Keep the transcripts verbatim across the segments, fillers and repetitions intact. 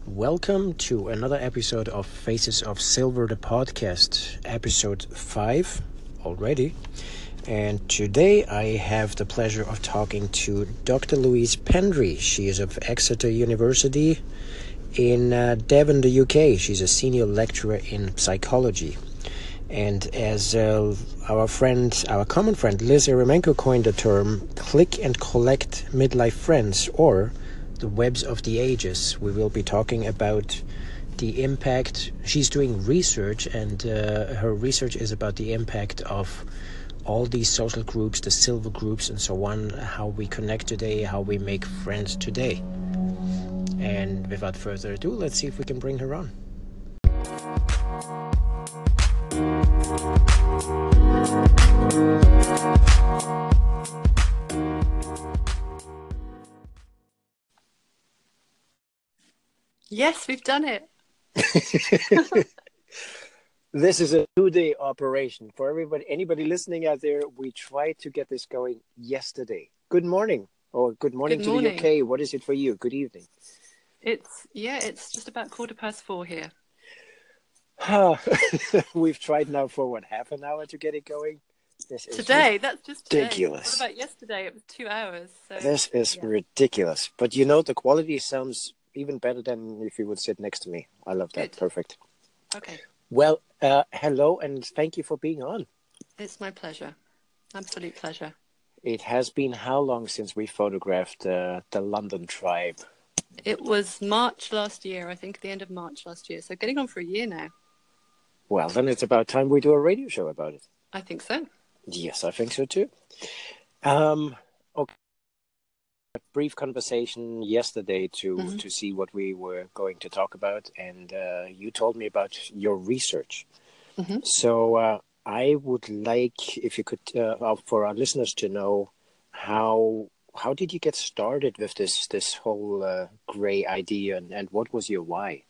Welcome to another episode of Faces of Silver, the podcast, episode five already. And today I have the pleasure of talking to Doctor Louise Pendry. She is of Exeter University in uh, Devon, the U K. She's a senior lecturer in psychology. And as uh, our friend, our common friend Liz Eremenko coined the term click and collect midlife friends, or the webs of the ages, we will be talking about the impact. She's doing research, and uh, her research is about the impact of all these social groups, the silver groups and so on, how we connect today, how we make friends today. And without further ado, let's see if we can bring her on. Yes, we've done it. This is a two-day operation. For everybody, anybody listening out there, we tried to get this going yesterday. Good morning, or good morning Good to morning. the U K. What is it for you? Good evening. It's, yeah, it's just about quarter past four here. We've tried now for, what, half an hour to get it going? This is Today, that's just today. ridiculous. What about yesterday? It was two hours. So, This is yeah. ridiculous. But you know, the quality sounds even better than if you would sit next to me. I love that. Good. Perfect. Okay. Well, uh, hello, and thank you for being on. It's my pleasure. Absolute pleasure. It has been how long since we photographed uh, the London tribe? It was March last year, I think, at the end of March last year. So getting on for a year now. Well, then it's about time we do a radio show about it. I think so. Yes, I think so too. Um, okay. A brief conversation yesterday to, Mm-hmm. to see what we were going to talk about, and uh, you told me about your research. Mm-hmm. So uh, I would like, if you could, uh, for our listeners to know, how how did you get started with this this whole uh, grey idea, and, and what was your why?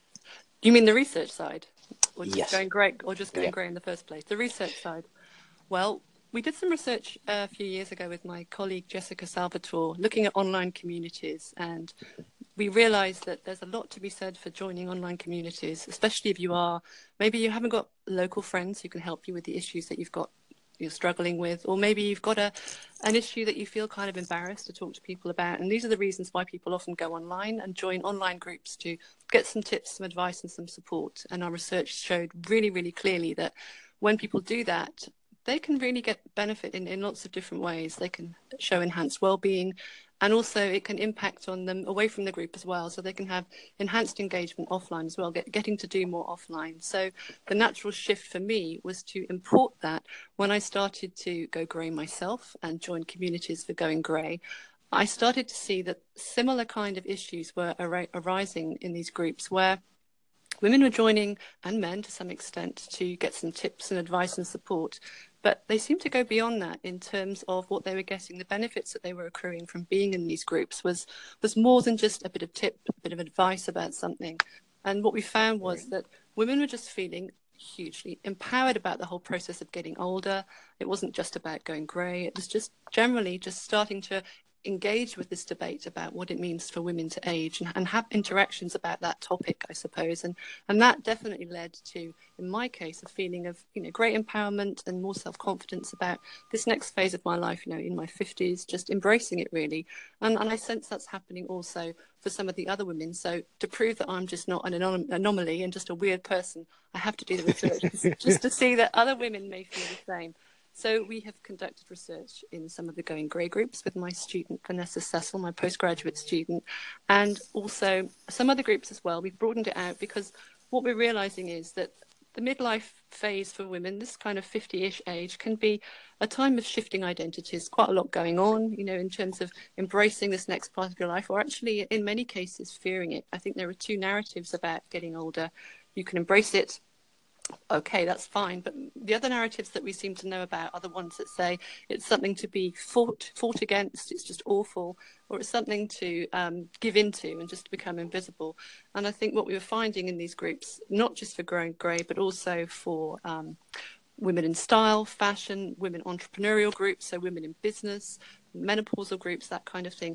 You mean the research side? Or just Yes. going grey, or just going Yeah. grey in the first place? The research side. Well, we did some research uh, a few years ago with my colleague Jessica Salvatore, looking at online communities, and we realised that there's a lot to be said for joining online communities, especially if you are, maybe you haven't got local friends who can help you with the issues that you've got, you're struggling with, or maybe you've got a an issue that you feel kind of embarrassed to talk to people about. And these are the reasons why people often go online and join online groups to get some tips, some advice and some support. And our research showed really, really clearly that when people do that, they can really get benefit in, in lots of different ways. They can show enhanced well-being, and also it can impact on them away from the group as well. So they can have enhanced engagement offline as well, get, getting to do more offline. So the natural shift for me was to import that when I started to go grey myself and join communities for going grey. I started to see that similar kind of issues were ar- arising in these groups where women were joining, and men to some extent, to get some tips and advice and support. But they seemed to go beyond that in terms of what they were getting. The benefits that they were accruing from being in these groups was, was more than just a bit of tip, a bit of advice about something. And what we found was that women were just feeling hugely empowered about the whole process of getting older. It wasn't just about going grey. It was just generally just starting to engage with this debate about what it means for women to age, and, and have interactions about that topic, I suppose. And and that definitely led to, in my case, a feeling of, you know, great empowerment and more self-confidence about this next phase of my life, you know, in my fifties, just embracing it really. And, and I sense that's happening also for some of the other women. So to prove that I'm just not an anom- anomaly and just a weird person, I have to do the research just to see that other women may feel the same. So we have conducted research in some of the Going Grey groups with my student, Vanessa Cecil, my postgraduate student, and also some other groups as well. We've broadened it out because what we're realising is that the midlife phase for women, this kind of fifty-ish age, can be a time of shifting identities, quite a lot going on, you know, in terms of embracing this next part of your life, or actually, in many cases, fearing it. I think there are two narratives about getting older. You can embrace it. Okay, that's fine. But the other narratives that we seem to know about are the ones that say it's something to be fought fought against, it's just awful, or it's something to um, give into and just become invisible. And I think what we were finding in these groups, not just for Growing Grey, but also for um, women in style, fashion, women entrepreneurial groups, so women in business, menopausal groups, that kind of thing,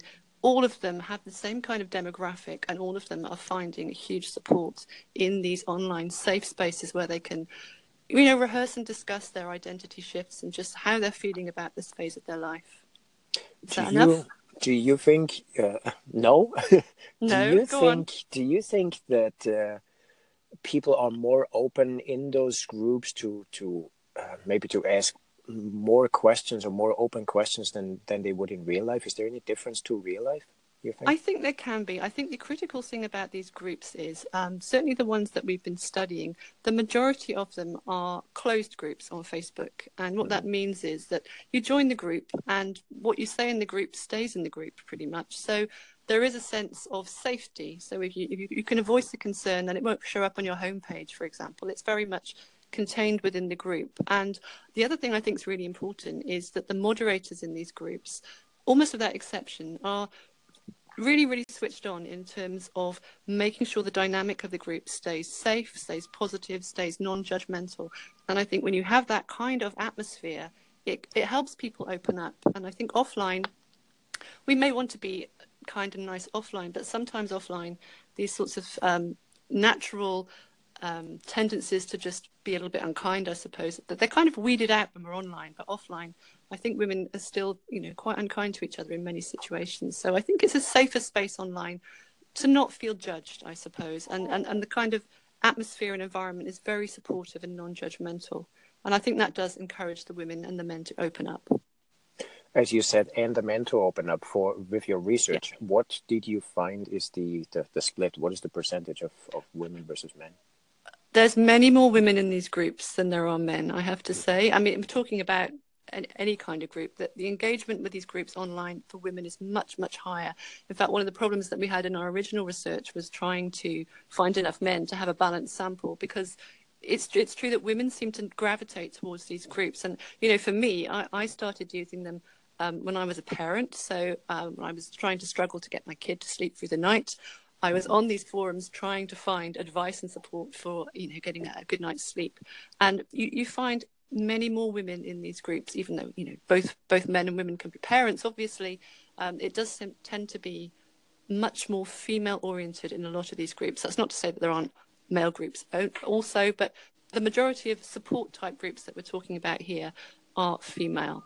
all of them have the same kind of demographic, and all of them are finding a huge support in these online safe spaces where they can, you know, rehearse and discuss their identity shifts and just how they're feeling about this phase of their life. Is Do that you enough? do you think uh, no? do No, you go on. think do you think that uh, people are more open in those groups to to uh, maybe to ask more questions or more open questions than than they would in real life? Is there any difference to real life, you think? I think there can be. I think the critical thing about these groups is um, certainly the ones that we've been studying, the majority of them are closed groups on Facebook. And what that means is that you join the group and what you say in the group stays in the group pretty much. So there is a sense of safety. So if you, if you, you can voice a concern, then it won't show up on your homepage, for example. It's very much contained within the group. And the other thing I think is really important is that the moderators in these groups, almost without exception, are really, really switched on in terms of making sure the dynamic of the group stays safe, stays positive, stays non-judgmental. And I think when you have that kind of atmosphere, it, it helps people open up. And I think offline, we may want to be kind and nice offline, but sometimes offline, these sorts of um, natural um, tendencies to just be a little bit unkind, I suppose, that they're kind of weeded out when we're online, but offline, I think women are still, you know, quite unkind to each other in many situations. So I think it's a safer space online to not feel judged, I suppose. And, and, and the kind of atmosphere and environment is very supportive and non-judgmental. And I think that does encourage the women and the men to open up. As you said, and the men to open up for with your Yeah. research. What did you find is the, the, the split? What is the percentage of, of women versus men? There's many more women in these groups than there are men, I have to say. I mean, I'm talking about an, any kind of group, that the engagement with these groups online for women is much, much higher. In fact, one of the problems that we had in our original research was trying to find enough men to have a balanced sample, because it's it's true that women seem to gravitate towards these groups. And, you know, for me, I, I started using them um, when I was a parent. So um, I was trying to struggle to get my kid to sleep through the night. I was on these forums trying to find advice and support for, you know, getting a good night's sleep. And you, you find many more women in these groups, even though, you know, both both men and women can be parents, obviously. Um, it does tend to be much more female oriented in a lot of these groups. That's not to say that there aren't male groups also, but the majority of support type groups that we're talking about here are female.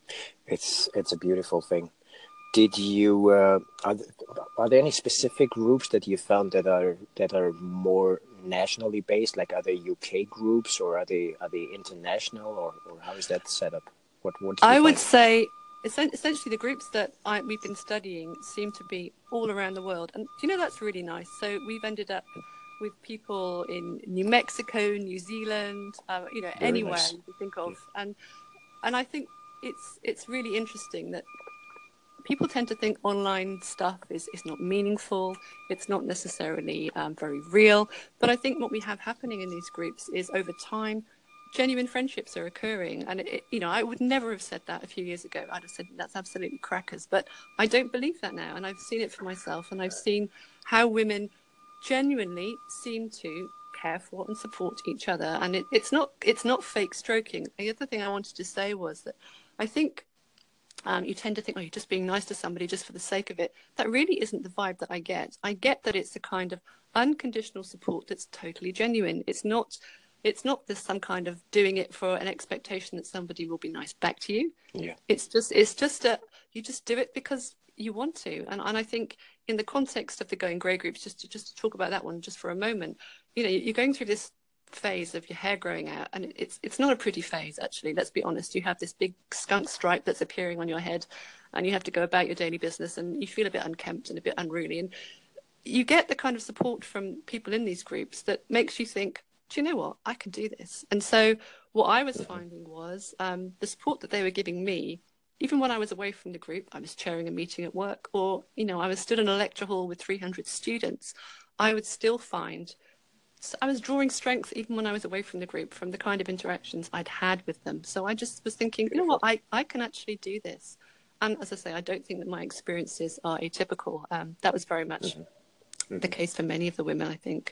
It's it's a beautiful thing. Did you uh, are, th- are there any specific groups that you found that are that are more nationally based? Like, are they U K groups, or are they are they international, or, or how is that set up? What what did you I would find? say essentially the groups that I, we've been studying seem to be all around the world. And do you know, that's really nice. So we've ended up with people in New Mexico, New Zealand, uh, you know, Very anywhere nice. you can think of. And and I think it's it's really interesting that people tend to think online stuff is, is not meaningful. It's not necessarily um, very real. But I think what we have happening in these groups is, over time, genuine friendships are occurring. And, it, you know, I would never have said that a few years ago. I'd have said that's absolutely crackers. But I don't believe that now. And I've seen it for myself. And I've seen how women genuinely seem to care for and support each other. And it, it's not it's not fake stroking. The other thing I wanted to say was that I think Um, you tend to think, oh, you're just being nice to somebody just for the sake of it. That really isn't the vibe that I get. I get that it's a kind of unconditional support that's totally genuine. It's not, it's not this some kind of doing it for an expectation that somebody will be nice back to you. Yeah. It's just, it's just a, you just do it because you want to. And and I think in the context of the Going Grey groups, just to, just to talk about that one just for a moment, you know, you're going through this phase of your hair growing out, and it's it's not a pretty phase, actually. Let's be honest. You have this big skunk stripe that's appearing on your head, and you have to go about your daily business, and you feel a bit unkempt and a bit unruly, and you get the kind of support from people in these groups that makes you think, do you know what, I can do this. And so what I was finding was um, the support that they were giving me, even when I was away from the group, I was chairing a meeting at work, or, you know, I was stood in a lecture hall with three hundred students, I would still find So I was drawing strength even when I was away from the group, from the kind of interactions I'd had with them. So I just was thinking, you know what, I, I can actually do this. And as I say, I don't think that my experiences are atypical. Um, that was very much Mm-hmm. Mm-hmm. the case for many of the women, I think.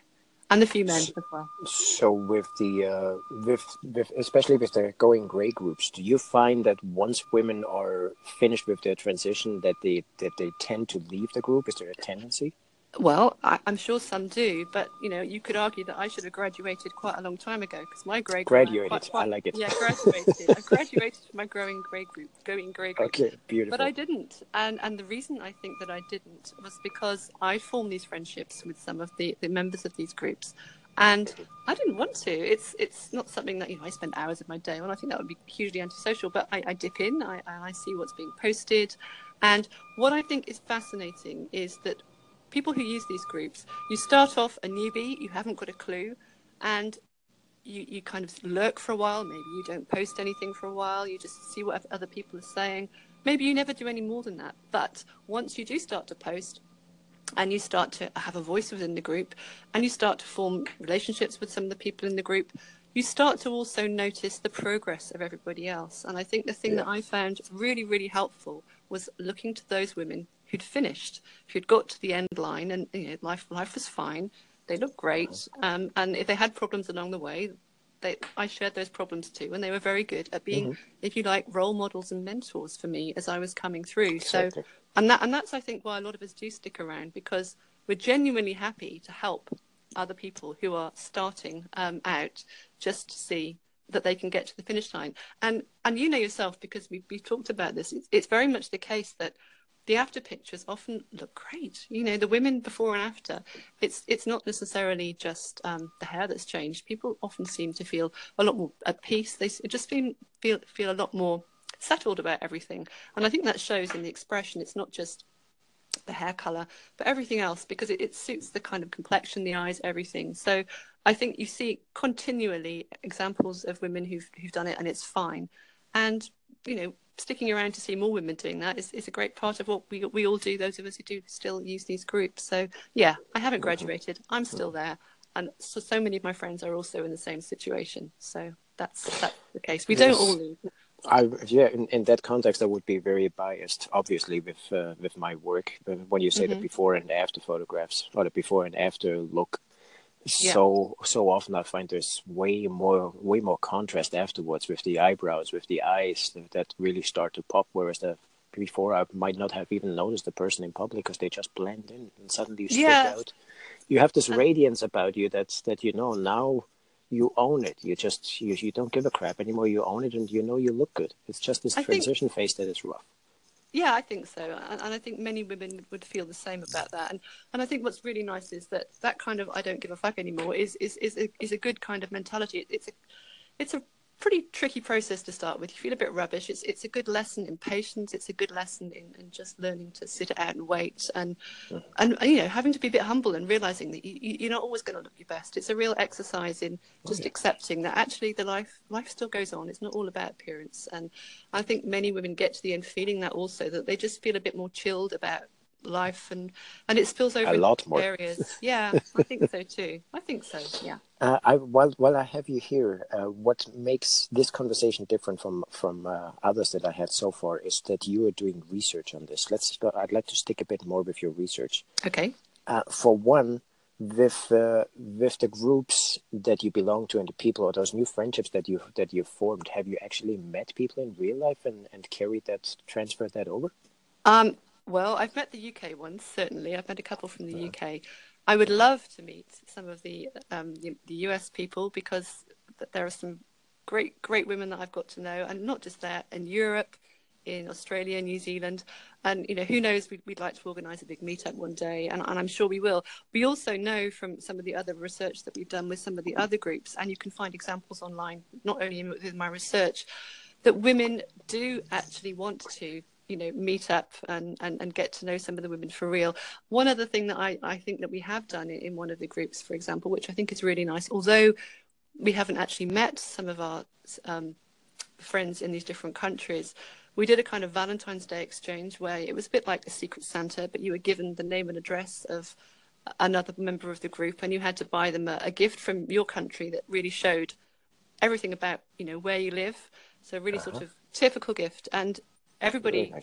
and a few men as well. So with the uh, with with especially with the going grey groups, do you find that once women are finished with their transition, that they that they tend to leave the group? Is there a tendency? Well, I, I'm sure some do, but you know, you could argue that I should have graduated quite a long time ago because my grey group, quite, Graduated. I quite, like it. yeah, graduated. I graduated from my growing grey group, going grey group. Okay, But beautiful. I didn't, and and the reason I think that I didn't was because I formed these friendships with some of the, the members of these groups, and I didn't want to. It's it's not something that you know I spend hours of my day on. I think that would be hugely antisocial. But I, I dip in, I I see what's being posted, and what I think is fascinating is that people who use these groups, you start off a newbie, you haven't got a clue, and you, you kind of lurk for a while. Maybe you don't post anything for a while. You just see what other people are saying. Maybe you never do any more than that. But once you do start to post and you start to have a voice within the group and you start to form relationships with some of the people in the group, you start to also notice the progress of everybody else. And I think the thing Yeah. that I found really, really helpful was looking to those women who'd finished, who'd got to the end line, and you know, life life was fine. They looked great, um, and if they had problems along the way, they, I shared those problems too, and they were very good at being, Mm-hmm. if you like, role models and mentors for me as I was coming through. Exactly. So, and that and that's I think why a lot of us do stick around, because we're genuinely happy to help other people who are starting um, out, just to see that they can get to the finish line. And and you know yourself, because we've, we've talked about this, it's, it's very much the case that the after pictures often look great. You know, the women before and after, it's it's not necessarily just um, the hair that's changed. People often seem to feel a lot more at peace. They just feel, feel, feel a lot more settled about everything. And I think that shows in the expression. It's not just the hair color, but everything else, because it, it suits the kind of complexion, the eyes, everything. So I think you see continually examples of women who've who've done it, and it's fine. And you know, sticking around to see more women doing that is, is a great part of what we we all do. Those of us who do still use these groups. So yeah, I haven't graduated. I'm still there, and so so many of my friends are also in the same situation. So that's that's the case. We don't all Yes. leave. I yeah. In, in that context, I would be very biased, obviously, with uh, with my work. But when you say the Mm-hmm. before and after photographs or the before and after look, Yeah. so so often I find there's way more way more contrast afterwards with the eyebrows, with the eyes that, that really start to pop, whereas the before I might not have even noticed the person in public because they just blend in and suddenly you stick Yeah. out. You have this And radiance about you that's that you know now you own it. You just you, you don't give a crap anymore. You own it and you know you look good. It's just this I think transition phase that is rough. Yeah, I think so, and, and I think many women would feel the same about that. And and I think what's really nice is that that kind of "I don't give a fuck anymore" is is is a, is a good kind of mentality. It's a it's a pretty tricky process to start with. You feel a bit rubbish. It's it's a good lesson in patience. It's a good lesson in, in just learning to sit it out and wait, and and you know, having to be a bit humble and realizing that you, you- you're not always going to look your best. It's a real exercise in Oh just yeah. accepting that actually the life life still goes on. It's not all about appearance. And I think many women get to the end feeling that also, that they just feel a bit more chilled about life, and and it spills over A into lot more. areas. Yeah, I think so too. I think so. Yeah. Uh, I, while while I have you here, uh, what makes this conversation different from from uh, others that I had so far is that you are doing research on this. Let's. I'd like to stick a bit more with your research. Okay. Uh, for one, with uh, with the groups that you belong to and the people or those new friendships that you that you've formed, have you actually met people in real life and, and carried that, transferred that over? Um, well, I've met the U K ones, certainly. I've met a couple from the U K. I would love to meet some of the um, the, the U S people, because th- there are some great, great women that I've got to know, and not just there, in Europe, in Australia, New Zealand. And, you know, who knows, we'd, we'd like to organise a big meetup one day, and, and I'm sure we will. We also know from some of the other research that we've done with some of the other groups, and you can find examples online, not only within my research, that women do actually want to, you know, meet up and, and, and get to know some of the women for real. One other thing that I, I think that we have done in, in one of the groups, for example, which I think is really nice, although we haven't actually met some of our um, friends in these different countries, we did a kind of Valentine's Day exchange where it was a bit like a Secret Santa, but you were given the name and address of another member of the group, and you had to buy them a, a gift from your country that really showed everything about, you know, where you live. So really Uh-huh. sort of typical gift. And Very everybody nice.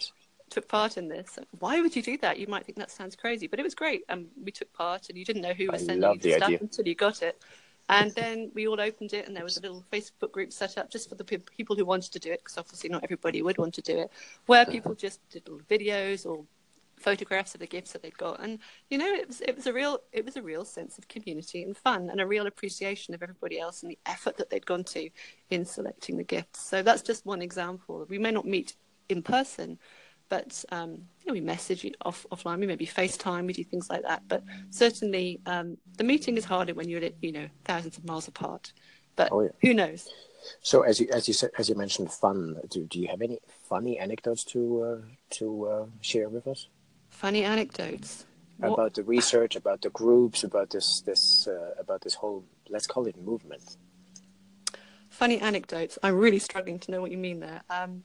took part in this. Why would you do that? You might think that sounds crazy, but it was great. And um, we took part, and you didn't know who was I sending you love the the stuff idea. until you got it. And then we all opened it, and there was a little Facebook group set up just for the pe- people who wanted to do it, because obviously not everybody would want to do it, where people just did little videos or photographs of the gifts that they'd got. And you know, it was it was a real it was a real sense of community and fun, and a real appreciation of everybody else and the effort that they'd gone to in selecting the gifts. So that's just one example. We may not meet in person, but um, you know, we message off offline. We maybe FaceTime. We do things like that. But certainly, um, the meeting is harder when you're, you know, thousands of miles apart. But Oh, yeah. who knows? So as you as you said as you mentioned fun, do do you have any funny anecdotes to uh, to uh, share with us Funny anecdotes. What? about the research, about the groups, about this this uh, about this whole, let's call it, movement? Funny anecdotes. I'm really struggling to know what you mean there. Um,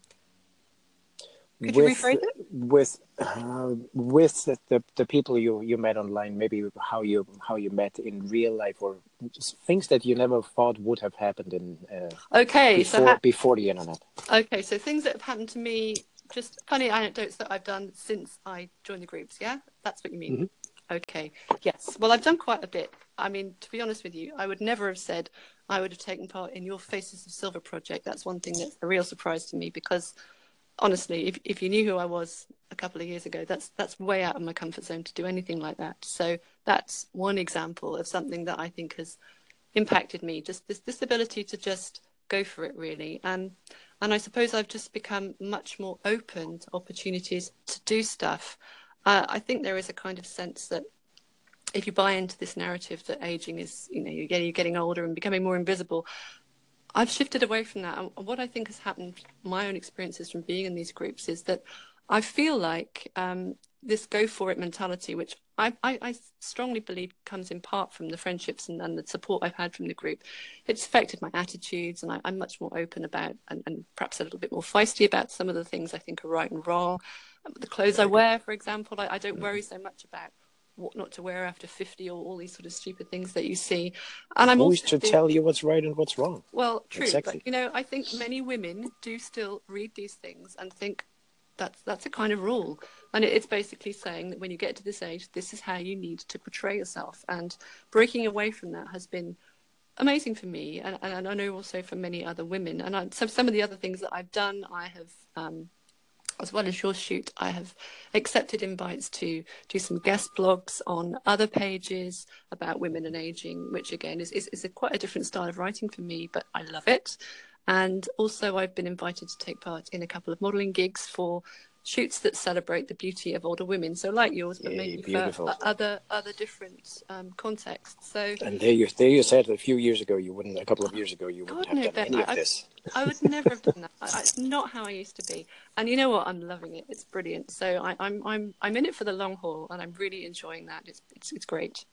could you With rephrase it? with uh, with the, the the people you you met online, maybe how you how you met in real life, or just things that you never thought would have happened in uh, Okay, before so ha- before the internet. okay, so things that have happened to me, just funny anecdotes that I've done since I joined the groups. Yeah, that's what you mean. Mm-hmm. Okay. Yes. Well, I've done quite a bit. I mean, to be honest with you, I would never have said I would have taken part in your Faces of Silver project. That's one thing that's a real surprise to me, because honestly, if if you knew who I was a couple of years ago, that's that's way out of my comfort zone to do anything like that. So that's one example of something that I think has impacted me. Just this this ability to just go for it, really. And and I suppose I've just become much more open to opportunities to do stuff. Uh, I think there is a kind of sense that if you buy into this narrative that aging is, you know, you're getting, you're getting older and becoming more invisible, I've shifted away from that. And what I think has happened, my own experiences from being in these groups, is that I feel like um, this go for it mentality, which I, I, I strongly believe comes in part from the friendships and, and the support I've had from the group. It's affected my attitudes, and I, I'm much more open about, and, and perhaps a little bit more feisty about some of the things I think are right and wrong. The clothes I wear, for example, I, I don't worry so much about what not to wear after fifty, or all these sort of stupid things that you see. And I'm Who's also to tell you what's right and what's wrong? well, true, Exactly. but you know, I think many women do still read these things and think that's that's a kind of rule, and it's basically saying that when you get to this age, this is how you need to portray yourself. And breaking away from that has been amazing for me, and, and I know also for many other women. And I, so some of the other things that I've done, I have. Um, as well as your shoot, I have accepted invites to do some guest blogs on other pages about women and aging, which again is, is, is a quite a different style of writing for me, but I love it. And also I've been invited to take part in a couple of modelling gigs for shoots that celebrate the beauty of older women. So like yours, but Yay, maybe beautiful. for other other different um, contexts. So And there you there you said a few years ago you wouldn't, a couple of years ago you wouldn't God, have no, done Ben, any I, of I, this. I would never have done that. I, it's not how I used to be. And you know what? I'm loving it. It's brilliant. So I, I'm I'm I'm in it for the long haul, and I'm really enjoying that. It's it's it's great.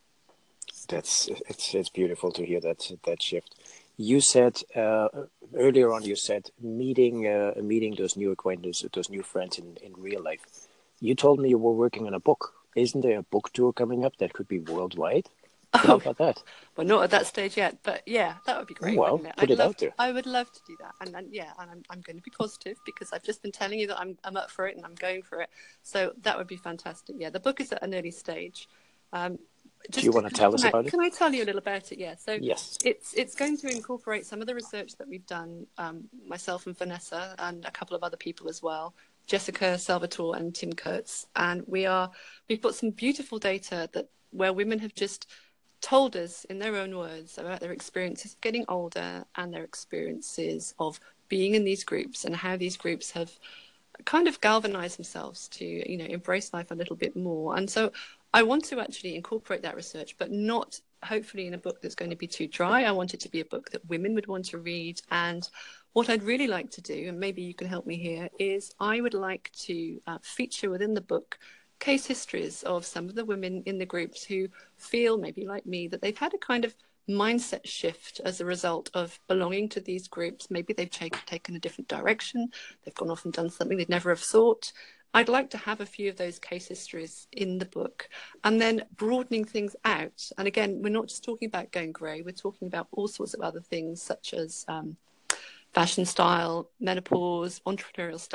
That's it's it's beautiful to hear that that shift. You said uh, earlier on. You said meeting uh, meeting those new acquaintances, those new friends in, in real life. You told me you were working on a book. Isn't there a book tour coming up that could be worldwide? How Oh, about that? well, not at that stage yet, but yeah, that would be great, Well, wouldn't it? put I'd it love out there. I would love to do that. And, and yeah, and I'm I'm going to be positive, because I've just been telling you that I'm I'm up for it and I'm going for it. So that would be fantastic. Yeah, the book is at an early stage. Um, Do you just to, want to tell us can I, about it? can I tell you a little about it? Yeah. So Yes. it's it's going to incorporate some of the research that we've done, um, myself and Vanessa and a couple of other people as well, Jessica Salvatore and Tim Kurtz. And we are we've got some beautiful data that where women have just told us in their own words about their experiences of getting older and their experiences of being in these groups, and how these groups have kind of galvanized themselves to, you know, embrace life a little bit more. And so I want to actually incorporate that research, but not hopefully in a book that's going to be too dry. I want it to be a book that women would want to read. And what I'd really like to do, and maybe you can help me here, is I would like to uh, feature within the book case histories of some of the women in the groups who feel, maybe like me, that they've had a kind of mindset shift as a result of belonging to these groups. Maybe they've take, taken a different direction. They've gone off and done something they'd never have thought. I'd like to have a few of those case histories in the book, and then broadening things out. And again, we're not just talking about going grey. We're talking about all sorts of other things, such as um, fashion style, menopause, entrepreneurial stuff,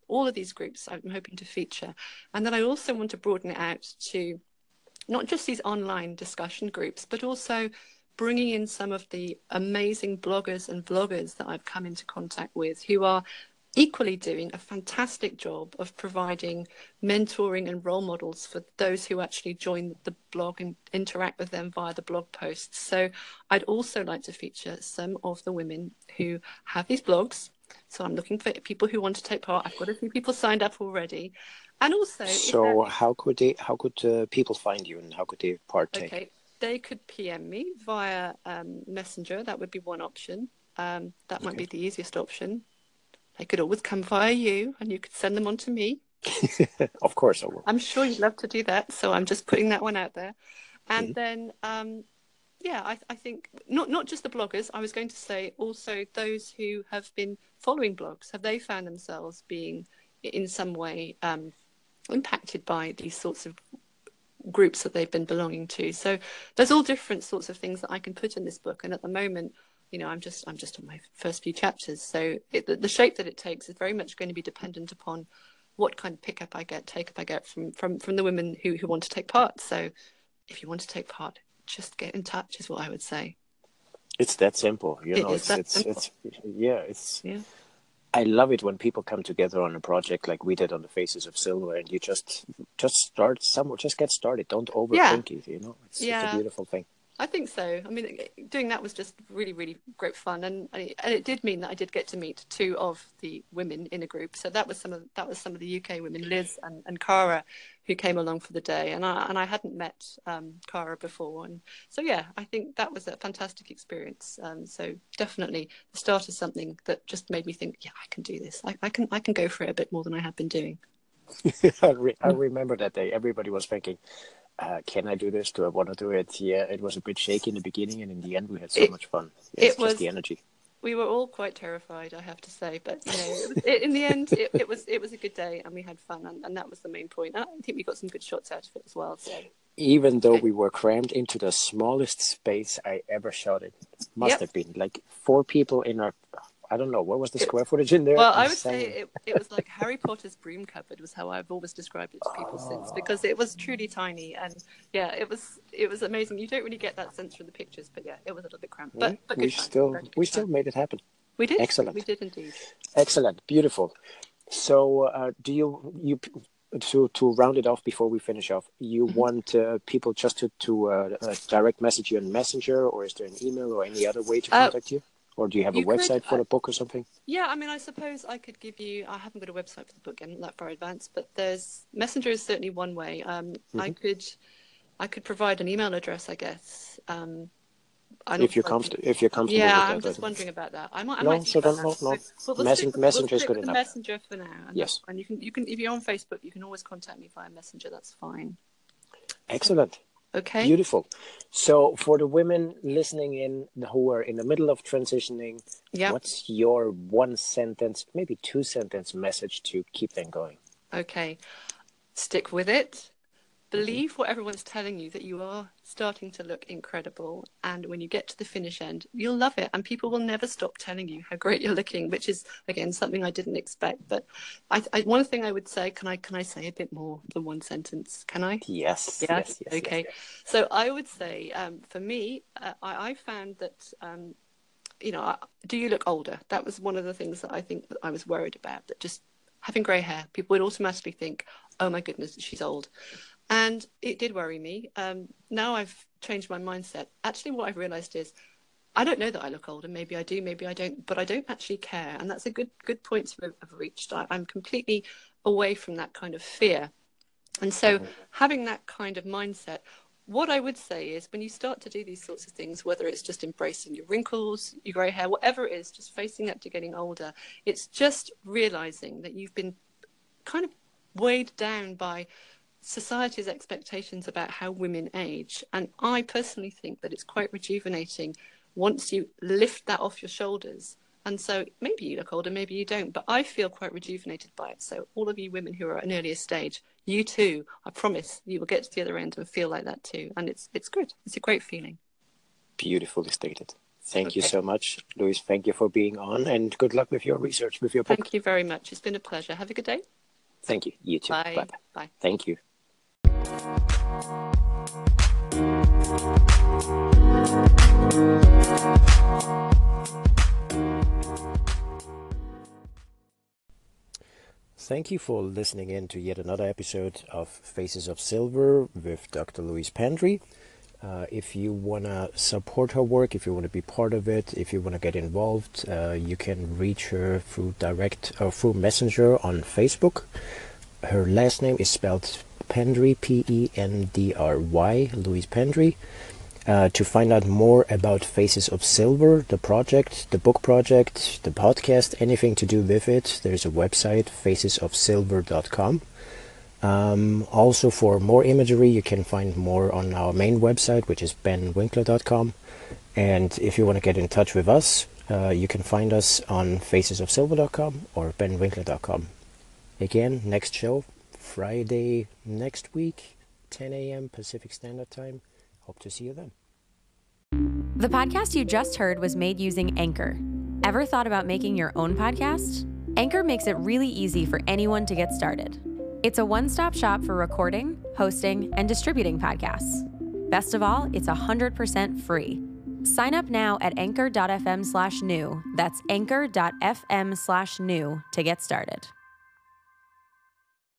all of these groups I'm hoping to feature. And then I also want to broaden it out to not just these online discussion groups, but also bringing in some of the amazing bloggers and vloggers that I've come into contact with who are equally doing a fantastic job of providing mentoring and role models for those who actually join the blog and interact with them via the blog posts. So I'd also like to feature some of the women who have these blogs. So I'm looking for people who want to take part. I've got a few people signed up already. And also, so how could they, how could uh, people find you, and how could they partake? Okay, they could P M me via um, Messenger. That would be one option. Um, that might Okay. be the easiest option. They could always come via you, and you could send them on to me. Of course I will. I'm sure you'd love to do that, so I'm just putting that one out there. And Mm-hmm. then, um, yeah, I, I think not not just the bloggers. I was going to say also those who have been following blogs. Have they found themselves being in some way um, impacted by these sorts of groups that they've been belonging to? So there's all different sorts of things that I can put in this book. And at the moment, you know, I'm just I'm just on my first few chapters. So it, the, the shape that it takes is very much going to be dependent upon what kind of pickup I get, take up I get from from from the women who who want to take part. So if you want to take part, just get in touch is what I would say. It's that simple, you It know. is It's that it's simple. it's yeah. It's Yeah. I love it when people come together on a project like we did on the Faces of Silver, and you just just start somewhere, just get started. Don't Yeah. overthink it, you know. It's it's a Yeah. beautiful thing. I think so. I mean, doing that was just really, really great fun, and and it did mean that I did get to meet two of the women in a group. So that was some of that was some of the U K women, Liz and, and Cara, who came along for the day, and I and I hadn't met um, Cara before, and so yeah, I think that was a fantastic experience. Um, so definitely the start of something that just made me think, yeah, I can do this. I, I can I can go for it a bit more than I have been doing. I, re- I remember that day. Everybody was thinking, uh, "Can I do this? Do I want to do it?" Yeah, it was a bit shaky in the beginning, and in the end, we had so It much fun. It's it just was. the energy. We were all quite terrified, I have to say, but you know, it was, it, in the end, it, it was it was a good day, and we had fun, and, and that was the main point. And I think we got some good shots out of it as well. So, Even though okay. we were crammed into the smallest space I ever shot it, must Yep. have been like four people in our. I don't know what was the It, square footage in there. well, I would say Insane. it it was like Harry Potter's broom cupboard was how I've always described it to people since, because it was truly tiny, and yeah, it was it was amazing. You don't really get that sense from the pictures, but yeah, it was a little bit cramped, but Yeah, but we good fun. still Good we fun. still made it happen. We did. We Excellent, did indeed. excellent, beautiful. So, uh, do you you to to round it off before we finish off? You Mm-hmm. want uh, people just to to uh, uh, direct message you on Messenger, or is there an email or any other way to Uh, contact you? Or do you have a you could. website for Uh, the book or something? Yeah, I mean, I suppose I could give you. I haven't got a website for the book, I'm not that far advanced, but there's Messenger is certainly one way. Um, I Mm-hmm. could, I could provide an email address, I guess. Um, I'm not If you're sure. comfortable, if you're comfortable Yeah, with I'm that, I just think. wondering about that. I might, I No, might think so about don't that. no So, no. well, we'll stick Messen- with we'll Messenger is stick good with the enough. Messenger for now, and Yes, that's fine. You can, you can, if you're on Facebook, you can always contact me via Messenger. That's fine. excellent. Okay. Beautiful. So, for the women listening in who are in the middle of transitioning, Yeah. what's your one sentence, maybe two sentence message to keep them going? Okay. Stick with it. Believe what everyone's telling you, that you are starting to look incredible. And when you get to the finish end, you'll love it. And people will never stop telling you how great you're looking, which is, again, something I didn't expect. But I, I, one thing I would say, can I, can I say a bit more than one sentence? Can I? Yes, Yeah. yes, yes, Okay. yes. So I would say, um, for me, uh, I, I found that, um, you know, I- do you look older? That was one of the things that I think that I was worried about, that just having grey hair, people would automatically think, oh my goodness, she's old. And it did worry me. Um, now I've changed my mindset. Actually, what I've realised is I don't know that I look older. Maybe I do, maybe I don't, but I don't actually care. And that's a good good point to have reached. I, I'm completely away from that kind of fear. And so having that kind of mindset, what I would say is when you start to do these sorts of things, whether it's just embracing your wrinkles, your grey hair, whatever it is, just facing up to getting older, it's just realising that you've been kind of weighed down by society's expectations about how women age. And I personally think that it's quite rejuvenating once you lift that off your shoulders. And so maybe you look older, maybe you don't, but I feel quite rejuvenated by it. So all of you women who are at an earlier stage, you too, I promise you will get to the other end and feel like that too. And it's it's good. It's a great feeling. Beautifully stated. Thank Okay. you so much, Louise. Thank you for being on, and good luck with your research, with your book. Thank you very much. It's been a pleasure. Have a good day. Thank you. You too. Bye. Bye-bye. Bye. Thank you. Thank you for listening in to yet another episode of Faces of Silver with Doctor Louise Pendry. Uh, if you want to support her work, if you want to be part of it, if you want to get involved, uh, you can reach her through direct or through Messenger on Facebook. Her last name is spelled Pendry, P E N D R Y, Louise Pendry. Uh, to find out more about Faces of Silver, the project, the book project, the podcast, anything to do with it, there's a website, faces of silver dot com. Um, also, for more imagery, you can find more on our main website, which is ben winkler dot com. And if you want to get in touch with us, uh, you can find us on faces of silver dot com or ben winkler dot com. Again, next show, Friday next week, ten a.m. Pacific Standard Time. Hope to see you then. The podcast you just heard was made using Anchor. Ever thought about making your own podcast? Anchor makes it really easy for anyone to get started. It's a one-stop shop for recording, hosting, and distributing podcasts. Best of all, it's one hundred percent free. Sign up now at anchor dot f m slash new. That's anchor dot f m slash new to get started.